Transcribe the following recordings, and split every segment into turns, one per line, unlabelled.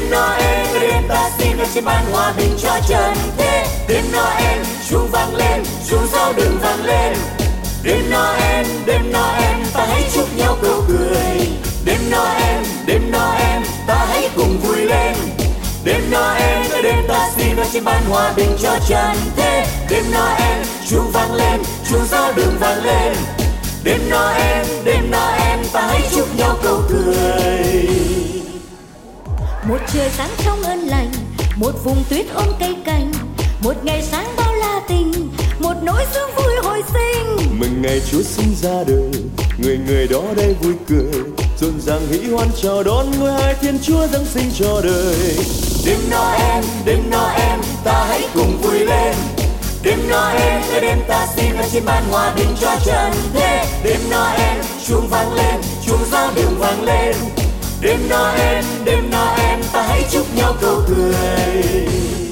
Đêm Noel, đêm ta xin ở trên ban hòa bình cho trần thế. Đêm Noel, chuông vang lên, chuông giao đường vang lên. Đêm Noel, ta hãy chúc nhau câu cười. Đêm Noel, ta hãy cùng vui lên. Đêm Noel, đêm ta xin ở trên ban hòa bình cho trần thế. Đêm Noel, chuông vang lên, chuông giao đường vang lên. Đêm Noel, ta hãy chúc nhau câu cười.
Một trời sáng trong ơn lành, một vùng tuyết ôm cây cành, một ngày sáng bao la tình, một nỗi sương vui hồi sinh.
Mừng ngày Chúa sinh ra đời, người người đó đây vui cười, rộn ràng hỷ hoan chào đón ngôi hai Thiên Chúa giáng sinh cho đời.
Đêm Noel, ta hãy cùng vui lên. Đêm Noel, đêm ta xin ở trên ban hòa bình cho trần thế. Đêm Noel, chuông vang lên, chuông giao đường vang lên. Đêm Noel, ta hãy chúc nhau câu cười.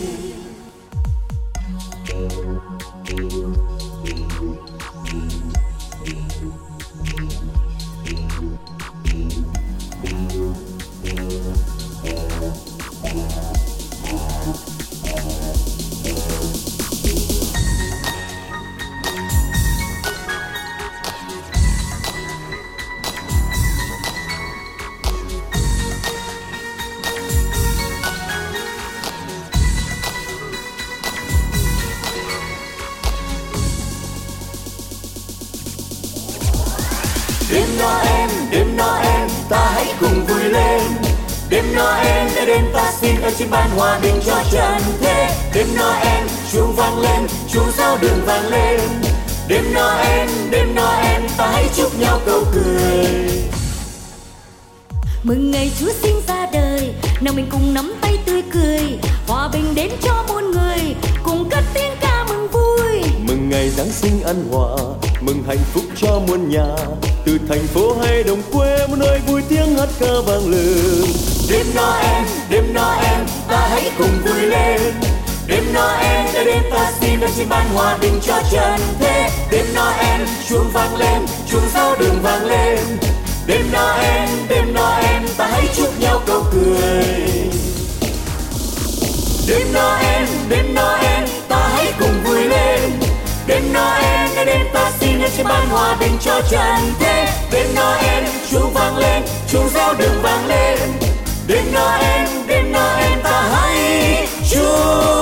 Đêm Noel, ta hãy cùng vui lên. Đêm Noel, đêm ta xin ở trên ban hòa bình cho trần thế. Đêm Noel, chuông vang lên, chuông giao đường vang lên. Đêm Noel, ta hãy chúc nhau câu cười.
Mừng ngày Chúa sinh ra đời, nào mình cùng nắm tay tươi cười, hòa bình đến cho muôn người, cùng cất tiếng ca mừng vui.
Mừng ngày Giáng sinh an hòa, mừng hạnh phúc cho muôn nhà, từ thành phố hay đồng quê một nơi vui tiếng hát ca vang lên.
Đêm Noel, ta hãy cùng vui lên. Đêm Noel, đêm ta xin ở trên ban hòa bình cho trần thế. Đêm Noel, chuông vang lên, chuông giao đường vang lên. Đêm Noel, ta hãy chúc nhau câu cười. Đêm Noel, ta hãy cùng vui lên. Đêm Noel, đêm ta xin ở trên ban hòa bình cho trần thế. Đêm Noel, chuông vang lên, chuông giao đường vang lên. Đêm Noel, ta hãy chúc